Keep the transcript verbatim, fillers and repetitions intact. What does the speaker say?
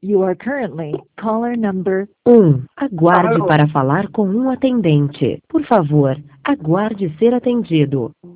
You are currently caller number um. Aguarde Alô? para falar com um atendente. Por favor, aguarde ser atendido.